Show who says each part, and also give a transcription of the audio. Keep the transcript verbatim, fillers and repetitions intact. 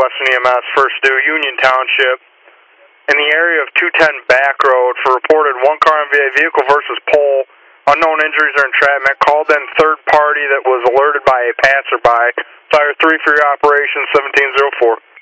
Speaker 1: Western E M S, first due, Union Township, in the area of two ten Back Road for reported one car M V A vehicle versus pole, unknown injuries or entrapment. Called in third party that was alerted by a passerby. Fire three for your operation, seventeen oh four.